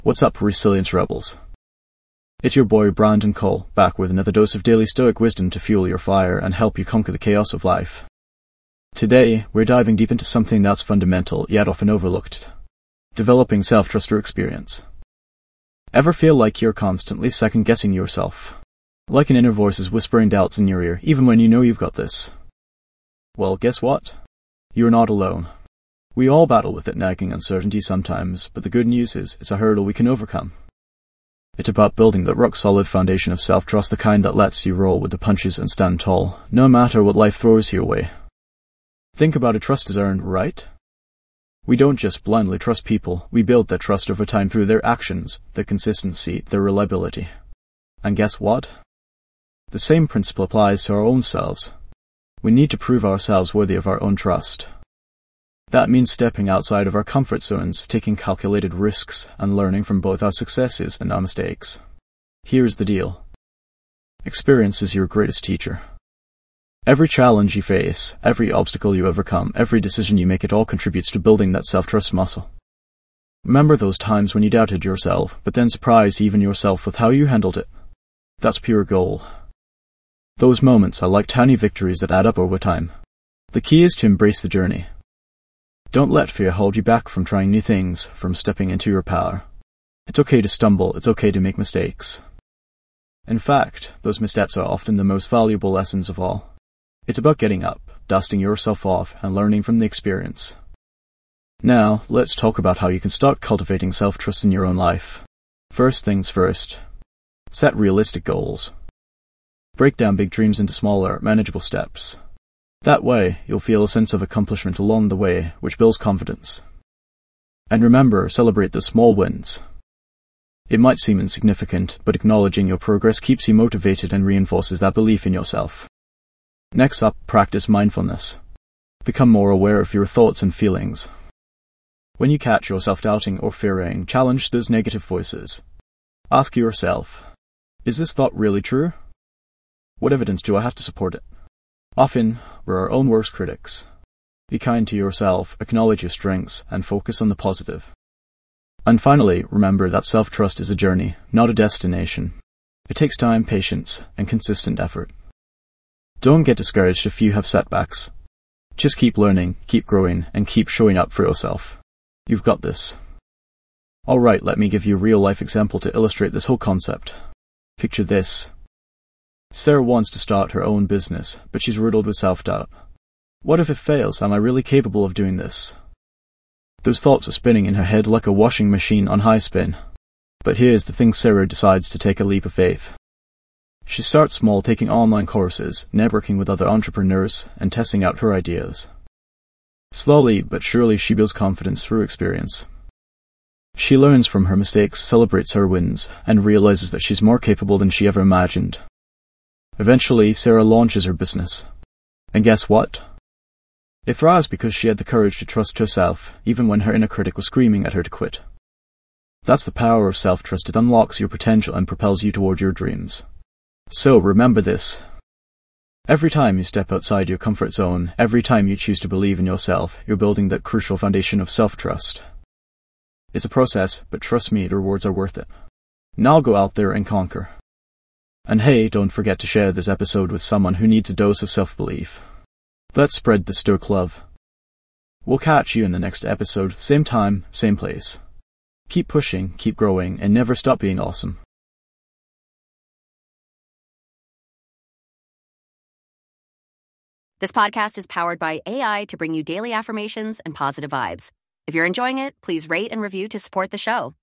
What's up, Resilience Rebels? It's your boy Brandon Cole, back with another dose of daily stoic wisdom to fuel your fire and help you conquer the chaos of life. Today, we're diving deep into something that's fundamental, yet often overlooked. Developing self-trust through experience. Ever feel like you're constantly second-guessing yourself? Like an inner voice is whispering doubts in your ear, even when you know you've got this? Well, guess what? You're not alone. We all battle with that nagging uncertainty sometimes, but the good news is, it's a hurdle we can overcome. It's about building that rock-solid foundation of self-trust, the kind that lets you roll with the punches and stand tall, no matter what life throws your way. Think about it, trust is earned, right? We don't just blindly trust people, we build that trust over time through their actions, their consistency, their reliability. And guess what? The same principle applies to our own selves. We need to prove ourselves worthy of our own trust. That means stepping outside of our comfort zones, taking calculated risks, and learning from both our successes and our mistakes. Here's the deal. Experience is your greatest teacher. Every challenge you face, every obstacle you overcome, every decision you make, it all contributes to building that self-trust muscle. Remember those times when you doubted yourself, but then surprised even yourself with how you handled it. That's pure gold. Those moments are like tiny victories that add up over time. The key is to embrace the journey. Don't let fear hold you back from trying new things, from stepping into your power. It's okay to stumble, it's okay to make mistakes. In fact, those missteps are often the most valuable lessons of all. It's about getting up, dusting yourself off, and learning from the experience. Now, let's talk about how you can start cultivating self-trust in your own life. First things first. Set realistic goals. Break down big dreams into smaller, manageable steps. That way, you'll feel a sense of accomplishment along the way, which builds confidence. And remember, celebrate the small wins. It might seem insignificant, but acknowledging your progress keeps you motivated and reinforces that belief in yourself. Next up, practice mindfulness. Become more aware of your thoughts and feelings. When you catch yourself doubting or fearing, challenge those negative voices. Ask yourself, is this thought really true? What evidence do I have to support it? Often, we're our own worst critics. Be kind to yourself, acknowledge your strengths, and focus on the positive. And finally, remember that self-trust is a journey, not a destination. It takes time, patience, and consistent effort. Don't get discouraged if you have setbacks. Just keep learning, keep growing, and keep showing up for yourself. You've got this. Alright, let me give you a real-life example to illustrate this whole concept. Picture this. Sarah wants to start her own business, but she's riddled with self-doubt. What if it fails? Am I really capable of doing this? Those thoughts are spinning in her head like a washing machine on high spin. But here's the thing, Sarah decides to take a leap of faith. She starts small, taking online courses, networking with other entrepreneurs, and testing out her ideas. Slowly but surely she builds confidence through experience. She learns from her mistakes, celebrates her wins, and realizes that she's more capable than she ever imagined. Eventually, Sarah launches her business. And guess what? It thrives because she had the courage to trust herself, even when her inner critic was screaming at her to quit. That's the power of self-trust. It unlocks your potential and propels you toward your dreams. So remember this. Every time you step outside your comfort zone, every time you choose to believe in yourself, you're building that crucial foundation of self-trust. It's a process, but trust me, the rewards are worth it. Now go out there and conquer. And hey, don't forget to share this episode with someone who needs a dose of self-belief. Let's spread the stoic love. We'll catch you in the next episode, same time, same place. Keep pushing, keep growing, and never stop being awesome. This podcast is powered by AI to bring you daily affirmations and positive vibes. If you're enjoying it, please rate and review to support the show.